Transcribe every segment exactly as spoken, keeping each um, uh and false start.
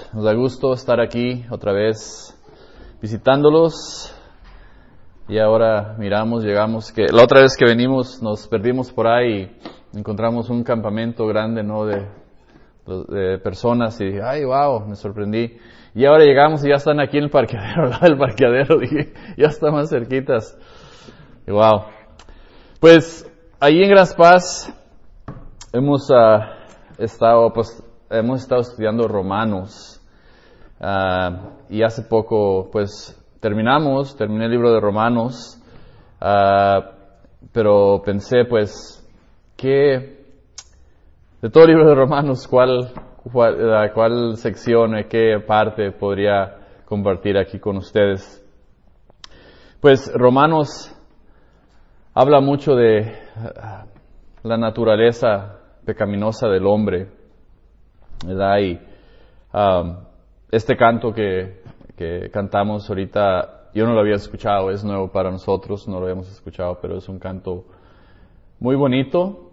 Nos da gusto estar aquí otra vez visitándolos. Y ahora miramos, llegamos, que la otra vez que venimos nos perdimos por ahí y encontramos un campamento grande, ¿no? De, de personas y dije, ay, wow, me sorprendí. Y ahora llegamos y ya están aquí en el parqueadero, al lado del parqueadero, dije, ya están más cerquitas. Y wow. Pues ahí en Gran Paz hemos uh, estado, pues, hemos estado estudiando Romanos. Uh, y hace poco, pues, terminamos, terminé el libro de Romanos, uh, pero pensé, pues, que de todo el libro de Romanos, ¿cuál, cuál, cuál sección, qué parte podría compartir aquí con ustedes? Pues Romanos habla mucho de uh, la naturaleza pecaminosa del hombre, ¿verdad? Y um, este canto que que cantamos ahorita, yo no lo había escuchado, es nuevo para nosotros, no lo habíamos escuchado, pero es un canto muy bonito,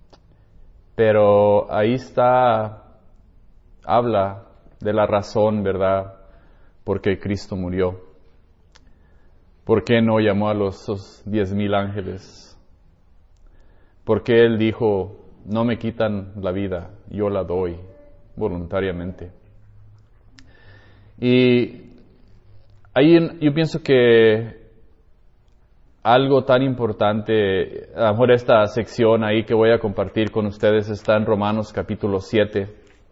pero ahí está, habla de la razón, ¿verdad?, por qué Cristo murió. ¿Por qué no llamó a los esos diez mil ángeles? ¿Por qué Él dijo, no me quitan la vida, yo la doy voluntariamente? Y ahí yo pienso que algo tan importante, a lo mejor esta sección ahí que voy a compartir con ustedes está en Romanos capítulo siete.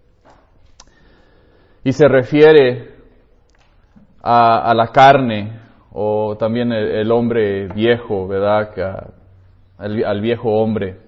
Y se refiere a, a la carne, o también el, el hombre viejo, ¿verdad? Que, al, al viejo hombre.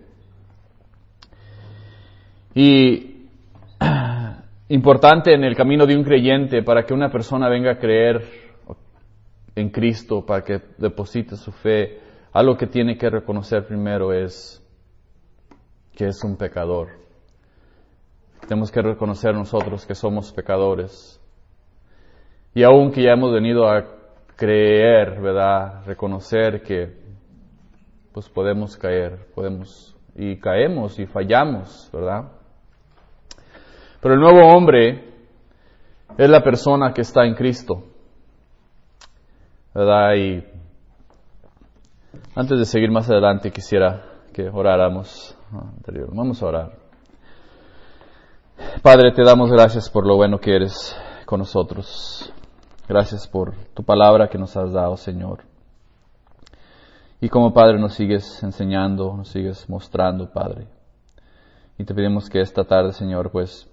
Y importante en el camino de un creyente, para que una persona venga a creer en Cristo, para que deposite su fe, algo que tiene que reconocer primero es que es un pecador. Tenemos que reconocer nosotros que somos pecadores. Y aun que ya hemos venido a creer, ¿verdad?, reconocer que pues podemos caer, podemos y caemos y fallamos, ¿verdad? Pero el nuevo hombre es la persona que está en Cristo, ¿verdad? Y antes de seguir más adelante quisiera que oráramos. Vamos a orar. Padre, te damos gracias por lo bueno que eres con nosotros. Gracias por tu palabra que nos has dado, Señor. Y como Padre nos sigues enseñando, nos sigues mostrando, Padre. Y te pedimos que esta tarde, Señor, pues,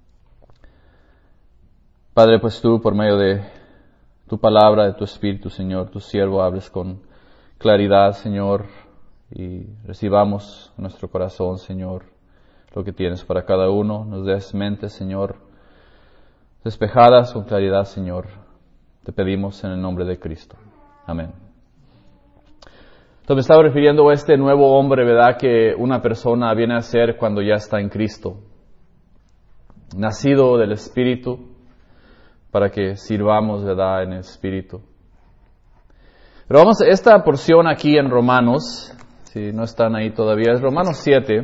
Padre, pues tú por medio de tu palabra, de tu Espíritu, Señor, tu siervo, hables con claridad, Señor, y recibamos en nuestro corazón, Señor, lo que tienes para cada uno. Nos des mentes, Señor, despejadas con claridad, Señor. Te pedimos en el nombre de Cristo. Amén. Entonces me estaba refiriendo a este nuevo hombre, ¿verdad?, que una persona viene a ser cuando ya está en Cristo. Nacido del Espíritu, para que sirvamos, ¿verdad?, en el Espíritu. Pero vamos, esta porción aquí en Romanos, si no están ahí todavía, es Romanos siete.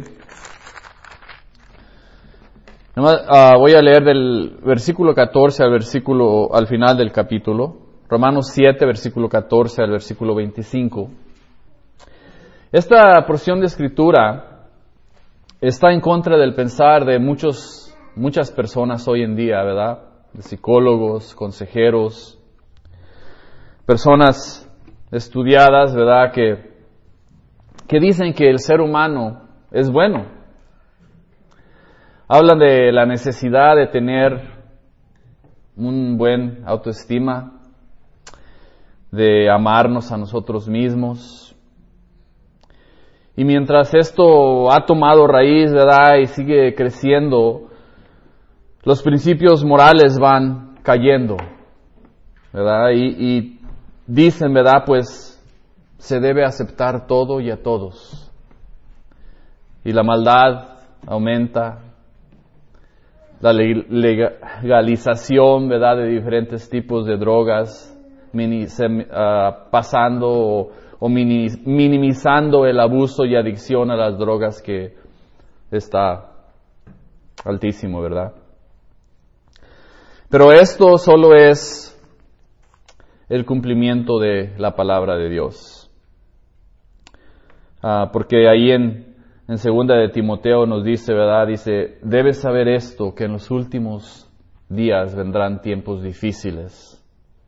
Uh, voy a leer del versículo catorce al versículo, al final del capítulo. Romanos siete, versículo catorce al versículo veinticinco. Esta porción de escritura está en contra del pensar de muchos, muchas personas hoy en día, ¿verdad? De psicólogos, consejeros, personas estudiadas, ¿verdad?, que, que dicen que el ser humano es bueno. Hablan de la necesidad de tener un buen autoestima, de amarnos a nosotros mismos. Y mientras esto ha tomado raíz, ¿verdad?, y sigue creciendo, los principios morales van cayendo, ¿verdad? Y, y dicen, ¿verdad?, pues se debe aceptar todo y a todos. Y la maldad aumenta. La legalización, ¿verdad?, de diferentes tipos de drogas, mini, se, uh, pasando o, o mini, minimizando el abuso y adicción a las drogas, que está altísimo, ¿verdad? Pero esto solo es el cumplimiento de la palabra de Dios. Ah, porque ahí en, en segunda de Timoteo nos dice, ¿verdad? Dice, debes saber esto, que en los últimos días vendrán tiempos difíciles.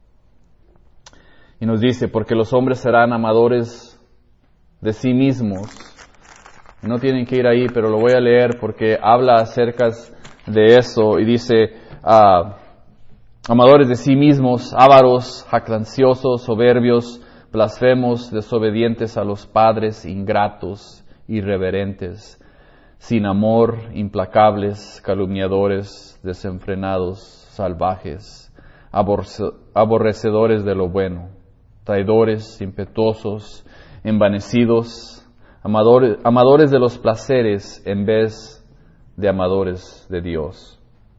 Y nos dice, porque los hombres serán amadores de sí mismos. No tienen que ir ahí, pero lo voy a leer porque habla acerca de eso y dice, ah, amadores de sí mismos, ávaros, jactanciosos, soberbios, blasfemos, desobedientes a los padres, ingratos, irreverentes, sin amor, implacables, calumniadores, desenfrenados, salvajes, aborce- aborrecedores de lo bueno, traidores, impetuosos, envanecidos, amadores, amadores de los placeres en vez de amadores de Dios.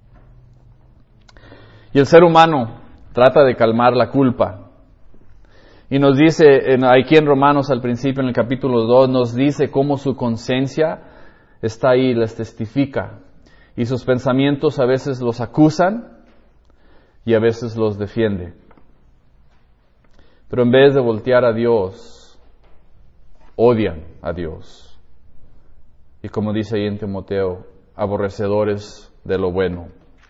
Y el ser humano trata de calmar la culpa. Y nos dice, en, aquí en Romanos al principio, en el capítulo dos, nos dice cómo su conciencia está ahí, les testifica. Y sus pensamientos a veces los acusan y a veces los defiende. Pero en vez de voltear a Dios, odian a Dios. Y como dice ahí en Timoteo, aborrecedores de lo bueno.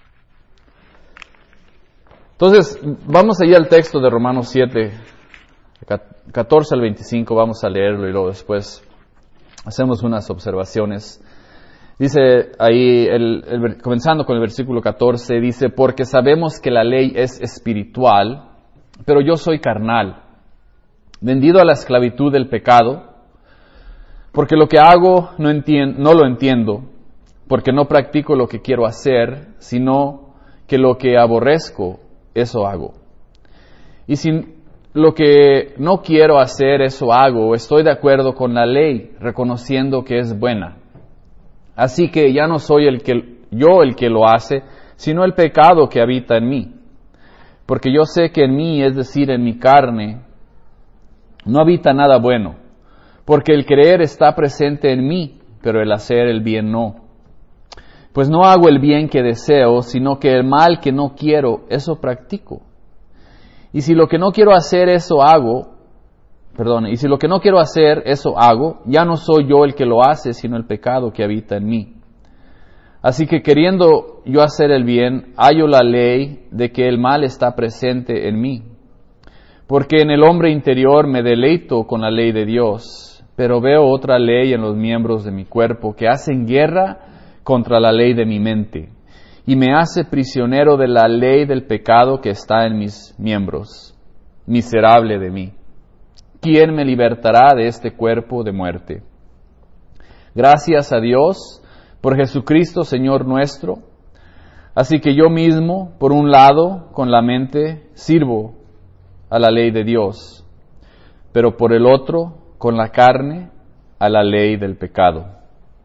Entonces, vamos allí al texto de Romanos siete, catorce al veinticinco, vamos a leerlo y luego después hacemos unas observaciones. Dice ahí, el, el, comenzando con el versículo catorce, dice, porque sabemos que la ley es espiritual, pero yo soy carnal, vendido a la esclavitud del pecado, porque lo que hago no, entien, no lo entiendo, porque no practico lo que quiero hacer, sino que lo que aborrezco, eso hago. Y si lo que no quiero hacer, eso hago, estoy de acuerdo con la ley, reconociendo que es buena. Así que ya no soy el que, yo el que lo hace, sino el pecado que habita en mí. Porque yo sé que en mí, es decir, en mi carne, no habita nada bueno. Porque el querer está presente en mí, pero el hacer el bien no. Pues no hago el bien que deseo, sino que el mal que no quiero, eso practico. Y si lo que no quiero hacer, eso hago, perdón, y si lo que no quiero hacer, eso hago, ya no soy yo el que lo hace, sino el pecado que habita en mí. Así que queriendo yo hacer el bien, hallo la ley de que el mal está presente en mí. Porque en el hombre interior me deleito con la ley de Dios, pero veo otra ley en los miembros de mi cuerpo que hacen guerra contra la ley de mi mente, y me hace prisionero de la ley del pecado que está en mis miembros. Miserable de mí, ¿quién me libertará de este cuerpo de muerte? Gracias a Dios por Jesucristo, Señor nuestro. Así que yo mismo, por un lado, con la mente, sirvo a la ley de Dios, pero por el otro, con la carne, a la ley del pecado.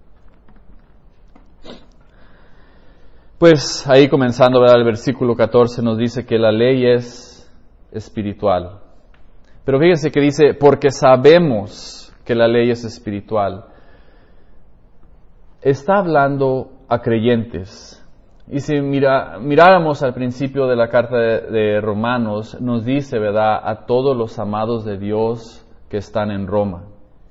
Pues ahí comenzando, ¿verdad? El versículo catorce nos dice que la ley es espiritual. Pero fíjense que dice, porque sabemos que la ley es espiritual. Está hablando a creyentes. Y si mira, miráramos al principio de la carta de, de Romanos, nos dice, ¿verdad?, a todos los amados de Dios que están en Roma.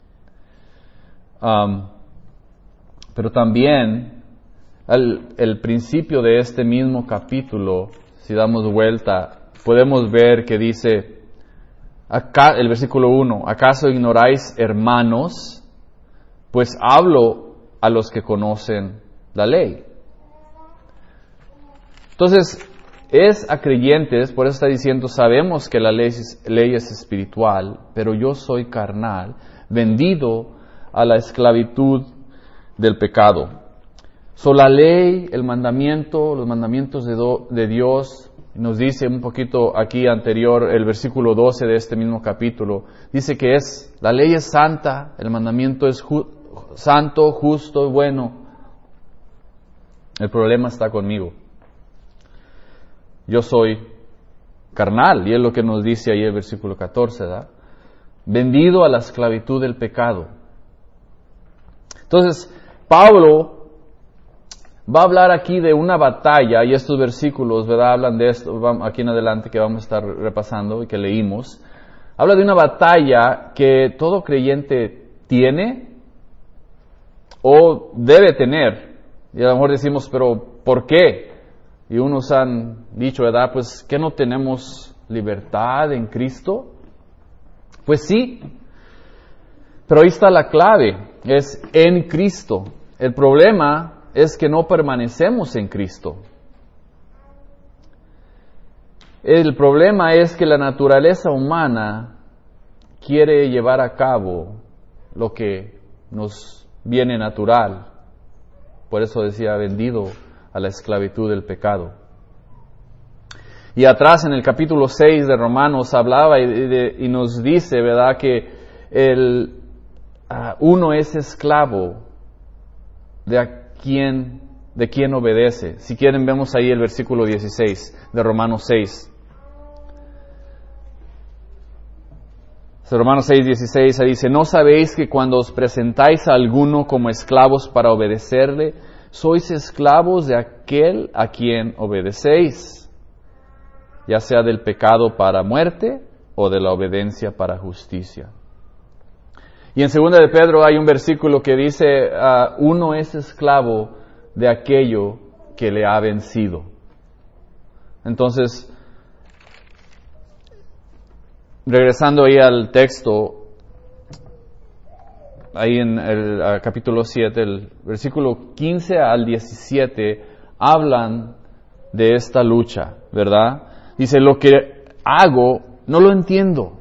Um, pero también Al el principio de este mismo capítulo, si damos vuelta, podemos ver que dice, acá, el versículo uno, ¿acaso ignoráis, hermanos? Pues hablo a los que conocen la ley. Entonces, es a creyentes, por eso está diciendo, sabemos que la ley es, ley es espiritual, pero yo soy carnal, vendido a la esclavitud del pecado. So, la ley, el mandamiento, los mandamientos de, do, de Dios, nos dice un poquito aquí anterior, el versículo doce de este mismo capítulo, dice que es, la ley es santa, el mandamiento es ju, santo, justo y bueno. El problema está conmigo. Yo soy carnal, y es lo que nos dice ahí el versículo catorce, ¿verdad? Vendido a la esclavitud del pecado. Entonces, Pablo va a hablar aquí de una batalla, y estos versículos, ¿verdad?, hablan de esto, aquí en adelante que vamos a estar repasando y que leímos. Habla de una batalla que todo creyente tiene o debe tener. Y a lo mejor decimos, pero ¿por qué? Y unos han dicho, ¿verdad?, pues ¿que no tenemos libertad en Cristo? Pues sí, pero ahí está la clave, es en Cristo. El problema es que no permanecemos en Cristo. El problema es que la naturaleza humana quiere llevar a cabo lo que nos viene natural. Por eso decía, vendido a la esclavitud del pecado. Y atrás en el capítulo seis de Romanos hablaba y, de, y nos dice, ¿verdad?, que el, uh, uno es esclavo de a quien, de quien obedece. Si quieren, vemos ahí el versículo dieciséis de Romanos seis. Romanos seis, dieciséis dice, ¿no sabéis que cuando os presentáis a alguno como esclavos para obedecerle, sois esclavos de aquel a quien obedecéis, ya sea del pecado para muerte o de la obediencia para justicia? Y en segunda de Pedro hay un versículo que dice, uh, uno es esclavo de aquello que le ha vencido. Entonces, regresando ahí al texto, ahí en el uh, capítulo siete, el versículo quince al diecisiete, hablan de esta lucha, ¿verdad? Dice, lo que hago no lo entiendo,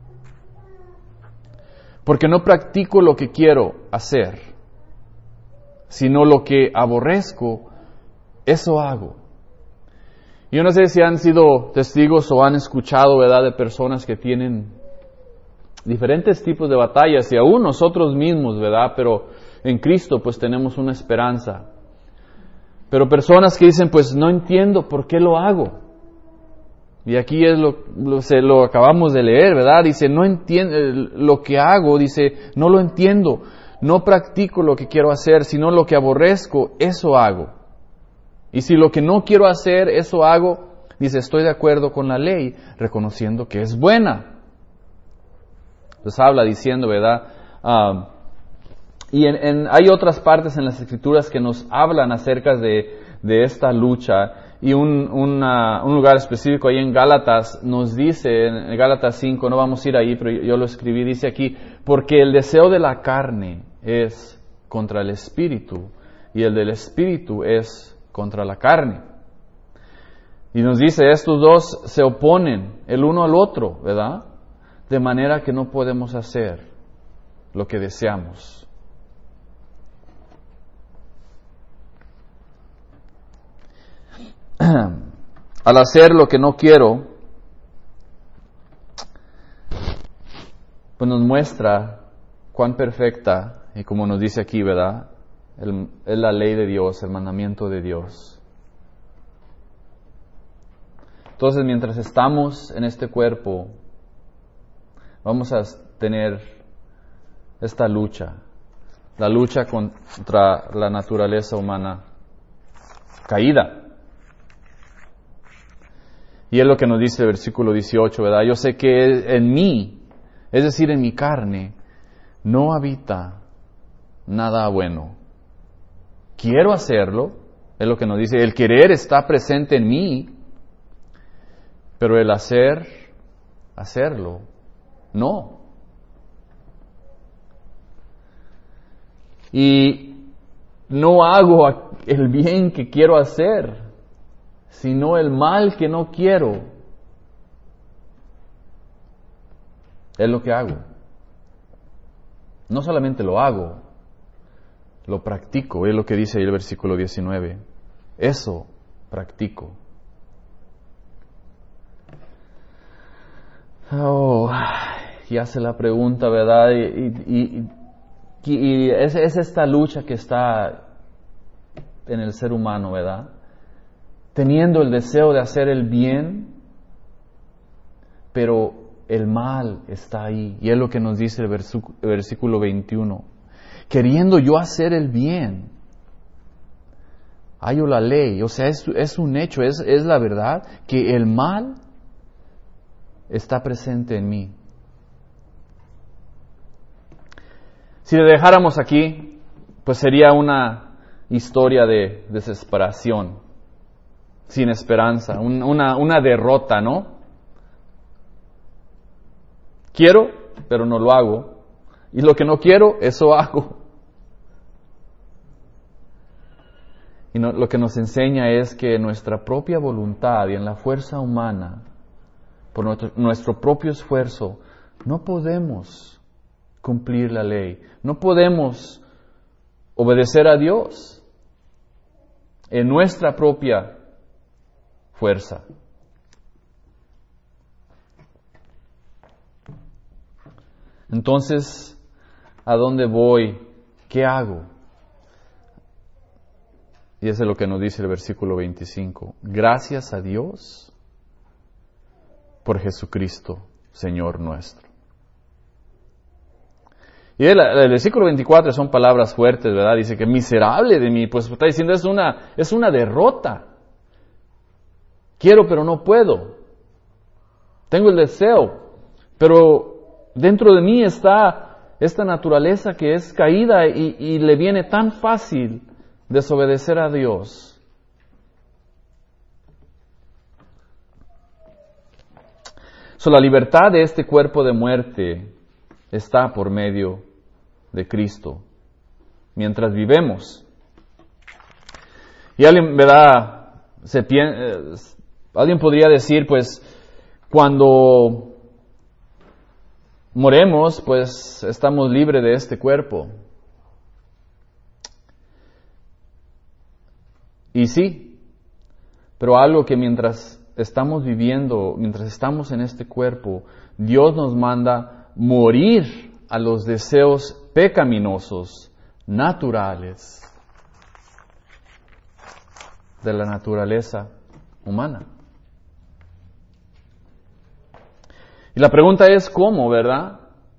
porque no practico lo que quiero hacer, sino lo que aborrezco, eso hago. Yo no sé si han sido testigos o han escuchado, ¿verdad?, de personas que tienen diferentes tipos de batallas, y aún nosotros mismos, ¿verdad?, pero en Cristo pues tenemos una esperanza. Pero personas que dicen, pues no entiendo por qué lo hago. Y aquí es lo, lo, se, lo acabamos de leer, ¿verdad? Dice, no entiendo lo que hago, dice, no lo entiendo, no practico lo que quiero hacer, sino lo que aborrezco, eso hago. Y si lo que no quiero hacer, eso hago, dice, estoy de acuerdo con la ley, reconociendo que es buena. Entonces habla diciendo, ¿verdad? Um, y en, en, hay otras partes en las Escrituras que nos hablan acerca de, de esta lucha. Y un, una, un lugar específico ahí en Gálatas nos dice, en Gálatas cinco, no vamos a ir ahí, pero yo, yo lo escribí, dice aquí, porque el deseo de la carne es contra el espíritu, y el del espíritu es contra la carne. Y nos dice, estos dos se oponen el uno al otro, ¿verdad? De manera que no podemos hacer lo que deseamos. Al hacer lo que no quiero, pues nos muestra cuán perfecta, y como nos dice aquí, ¿verdad?, el, es la ley de Dios, el mandamiento de Dios. Entonces, mientras estamos en este cuerpo, vamos a tener esta lucha, la lucha contra la naturaleza humana caída. Y es lo que nos dice el versículo dieciocho, ¿verdad? Yo sé que en mí, es decir, en mi carne, no habita nada bueno. Quiero hacerlo, es lo que nos dice, el querer está presente en mí, pero el hacer, hacerlo, no. Y no hago el bien que quiero hacer, sino el mal que no quiero. Es lo que hago. No solamente lo hago, lo practico, es lo que dice ahí el versículo diecinueve. Eso practico. Oh, y hace la pregunta, ¿verdad? Y, y, y, y es, es esta lucha que está en el ser humano, ¿verdad? Teniendo el deseo de hacer el bien, pero el mal está ahí. Y es lo que nos dice el versículo veintiuno. Queriendo yo hacer el bien, hallo la ley. O sea, es, es un hecho, es, es la verdad que el mal está presente en mí. Si le dejáramos aquí, pues sería una historia de desesperación, sin esperanza, un, una, una derrota, ¿no? Quiero, pero no lo hago. Y lo que no quiero, eso hago. Y no, lo que nos enseña es que nuestra propia voluntad y en la fuerza humana, por nuestro, nuestro propio esfuerzo, no podemos cumplir la ley. No podemos obedecer a Dios en nuestra propia fuerza. Entonces, ¿a dónde voy? ¿Qué hago? Y eso es lo que nos dice el versículo veinticinco. Gracias a Dios por Jesucristo, Señor nuestro. Y el, el versículo veinticuatro son palabras fuertes, ¿verdad? Dice que miserable de mí. Pues está diciendo es una, es una derrota. Quiero pero no puedo. Tengo el deseo, pero dentro de mí está esta naturaleza que es caída y, y le viene tan fácil desobedecer a Dios. So, la libertad de este cuerpo de muerte está por medio de Cristo, mientras vivemos. Y alguien, ¿verdad? Se eh, alguien podría decir, pues, cuando moremos, pues, estamos libres de este cuerpo. Y sí, pero algo que mientras estamos viviendo, mientras estamos en este cuerpo, Dios nos manda morir a los deseos pecaminosos, naturales, de la naturaleza humana. Y la pregunta es ¿cómo, verdad?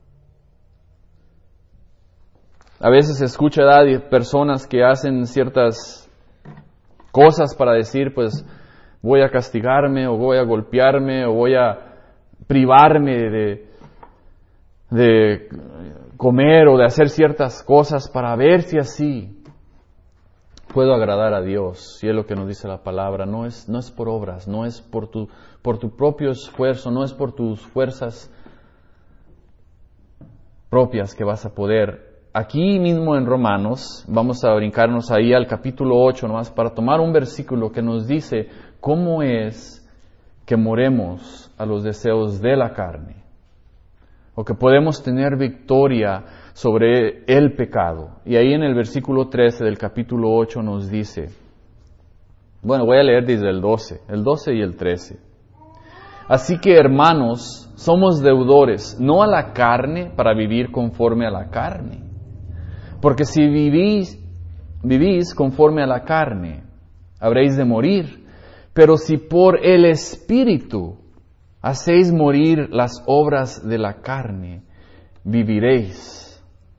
A veces se escucha de personas que hacen ciertas cosas para decir, pues, voy a castigarme, o voy a golpearme, o voy a privarme de, de comer o de hacer ciertas cosas para ver si así puedo agradar a Dios. Y es lo que nos dice la palabra, no es, no es por obras, no es por tu, por tu propio esfuerzo, no es por tus fuerzas propias que vas a poder. Aquí mismo en Romanos, vamos a brincarnos ahí al capítulo ocho nomás para tomar un versículo que nos dice cómo es que moremos a los deseos de la carne, o que podemos tener victoria sobre el pecado. Y ahí en el versículo trece del capítulo ocho nos dice, bueno, voy a leer desde el doce, el doce y el trece. Así que, hermanos, somos deudores, no a la carne para vivir conforme a la carne. Porque si vivís, vivís conforme a la carne, habréis de morir. Pero si por el Espíritu hacéis morir las obras de la carne, viviréis.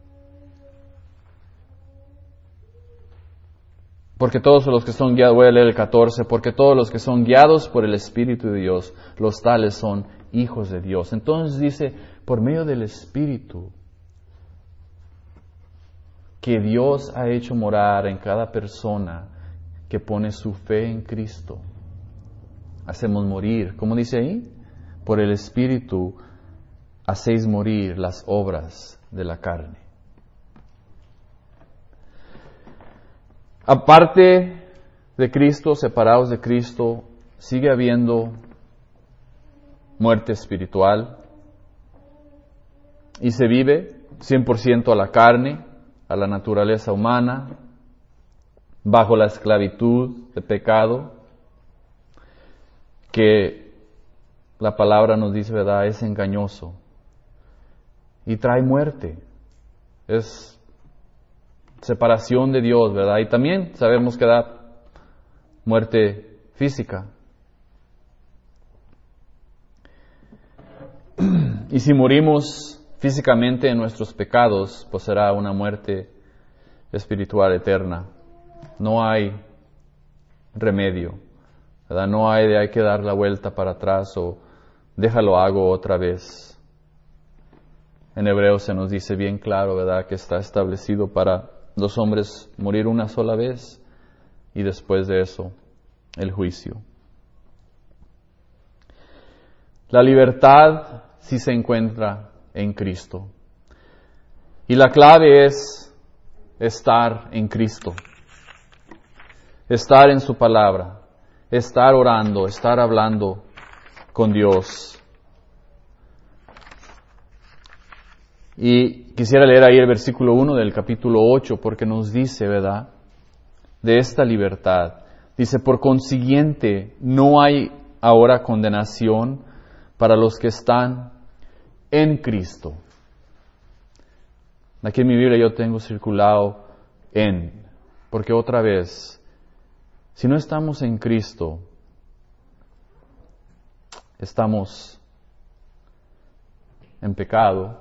Porque todos los que son guiados, voy a leer el catorce, porque todos los que son guiados por el Espíritu de Dios, los tales son hijos de Dios. Entonces dice, por medio del Espíritu, que Dios ha hecho morar en cada persona que pone su fe en Cristo. Hacemos morir, ¿cómo dice ahí? Por el Espíritu hacéis morir las obras de la carne. Aparte de Cristo, separados de Cristo, sigue habiendo muerte espiritual y se vive cien por ciento a la carne, a la naturaleza humana, bajo la esclavitud de pecado, que la palabra nos dice, ¿verdad?, es engañoso y trae muerte, es separación de Dios, ¿verdad? Y también sabemos que da muerte física. Y si morimos físicamente en nuestros pecados, pues será una muerte espiritual eterna. No hay remedio, ¿verdad? No hay de hay que dar la vuelta para atrás o déjalo hago otra vez. En Hebreos se nos dice bien claro, ¿verdad?, que está establecido para los hombres morir una sola vez y después de eso el juicio. La libertad sí se encuentra en Cristo. Y la clave es estar en Cristo. Estar en su palabra. Estar orando, estar hablando con Dios. Y quisiera leer ahí el versículo uno del capítulo ocho porque nos dice, ¿verdad?, de esta libertad. Dice, por consiguiente, no hay ahora condenación para los que están en Cristo. Aquí en mi Biblia yo tengo circulado en, porque otra vez, si no estamos en Cristo, estamos en pecado.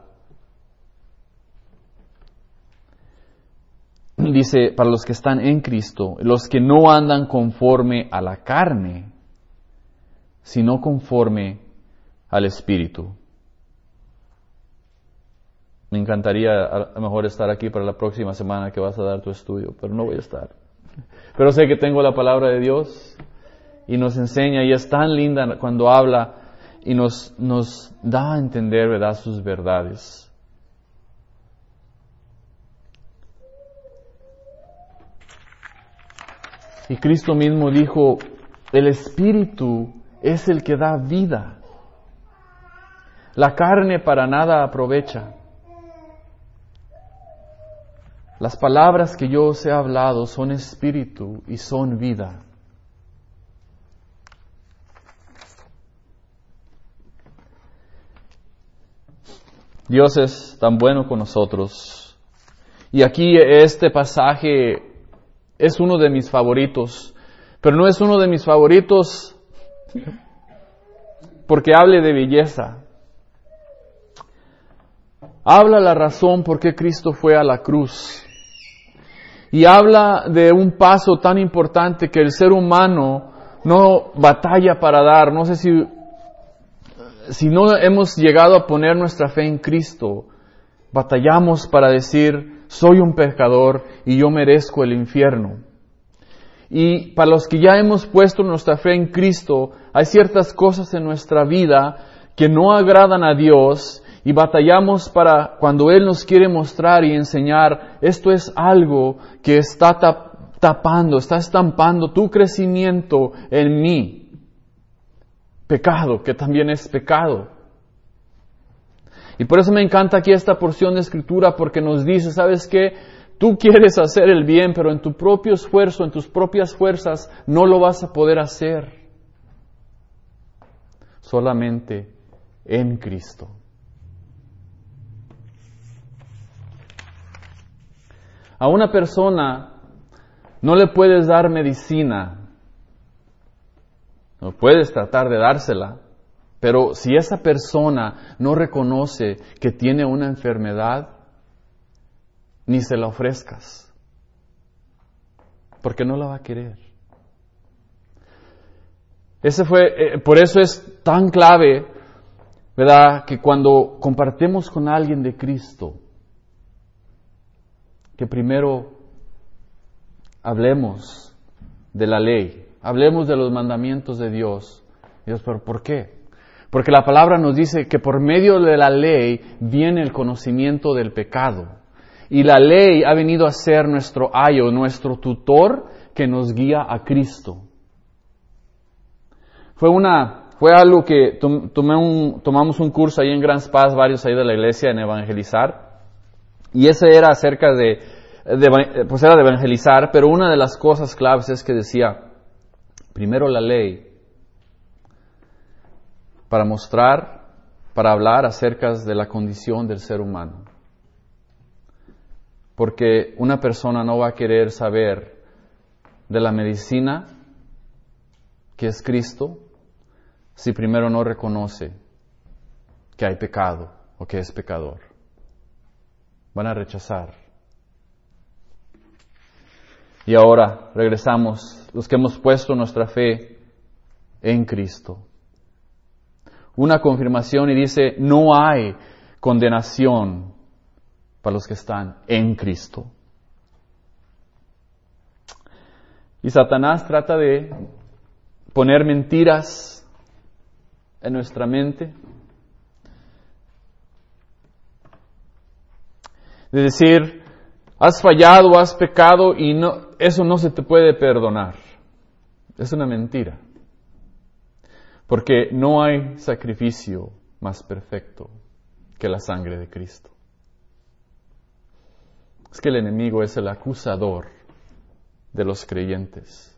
Dice, para los que están en Cristo, los que no andan conforme a la carne, sino conforme al Espíritu. Me encantaría a lo mejor estar aquí para la próxima semana que vas a dar tu estudio, pero no voy a estar. Pero sé que tengo la palabra de Dios y nos enseña, y es tan linda cuando habla y nos, nos da a entender, ¿verdad?, sus verdades. Y Cristo mismo dijo, el Espíritu es el que da vida. La carne para nada aprovecha. Las palabras que yo os he hablado son espíritu y son vida. Dios es tan bueno con nosotros. Y aquí este pasaje es uno de mis favoritos, pero no es uno de mis favoritos porque hable de belleza. Habla la razón por qué Cristo fue a la cruz. Y habla de un paso tan importante que el ser humano no batalla para dar. No sé si, si no hemos llegado a poner nuestra fe en Cristo, batallamos para decir, soy un pecador y yo merezco el infierno. Y para los que ya hemos puesto nuestra fe en Cristo, hay ciertas cosas en nuestra vida que no agradan a Dios y batallamos para, cuando Él nos quiere mostrar y enseñar, esto es algo que está tapando, está estampando tu crecimiento en mí. Pecado, que también es pecado. Y por eso me encanta aquí esta porción de Escritura, porque nos dice, ¿sabes qué? Tú quieres hacer el bien, pero en tu propio esfuerzo, en tus propias fuerzas, no lo vas a poder hacer. Solamente en Cristo. A una persona no le puedes dar medicina, no puedes tratar de dársela, pero si esa persona no reconoce que tiene una enfermedad, ni se la ofrezcas, porque no la va a querer. Ese fue, eh, por eso es tan clave, ¿verdad?, que cuando compartimos con alguien de Cristo, que primero hablemos de la ley, hablemos de los mandamientos de Dios. Dios, ¿pero por qué? Porque la palabra nos dice que por medio de la ley viene el conocimiento del pecado. Y la ley ha venido a ser nuestro ayo, nuestro tutor que nos guía a Cristo. Fue una, fue algo que tomé un, tomamos un curso ahí en Grand Paz, varios ahí de la iglesia, en evangelizar. Y ese era acerca de, de, pues era de evangelizar, pero una de las cosas claves es que decía, primero la ley, para mostrar, para hablar acerca de la condición del ser humano. Porque una persona no va a querer saber de la medicina, que es Cristo, si primero no reconoce que hay pecado o que es pecador. Van a rechazar. Y ahora regresamos, los que hemos puesto nuestra fe en Cristo. Una confirmación y dice, no hay condenación para los que están en Cristo. Y Satanás trata de poner mentiras en nuestra mente. De decir, has fallado, has pecado y no, eso no se te puede perdonar. Es una mentira. Porque no hay sacrificio más perfecto que la sangre de Cristo. Es que el enemigo es el acusador de los creyentes.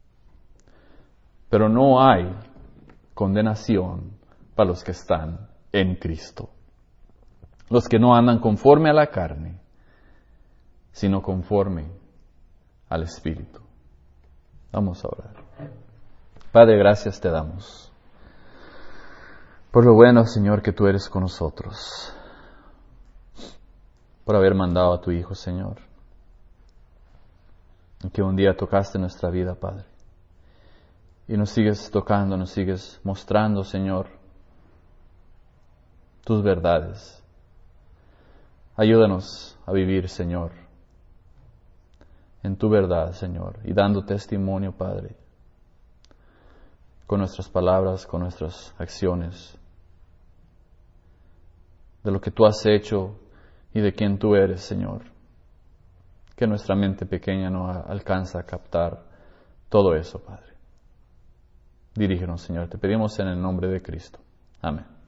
Pero no hay condenación para los que están en Cristo. Los que no andan conforme a la carne, sino conforme al Espíritu. Vamos a orar. Padre, gracias te damos por lo bueno, Señor, que tú eres con nosotros, por haber mandado a tu Hijo, Señor, y que un día tocaste nuestra vida, Padre, y nos sigues tocando, nos sigues mostrando, Señor, tus verdades. Ayúdanos a vivir, Señor, en tu verdad, Señor, y dando testimonio, Padre, con nuestras palabras, con nuestras acciones, de lo que tú has hecho y de quién tú eres, Señor. Que nuestra mente pequeña no alcanza a captar todo eso, Padre. Dirígenos, Señor, te pedimos en el nombre de Cristo. Amén.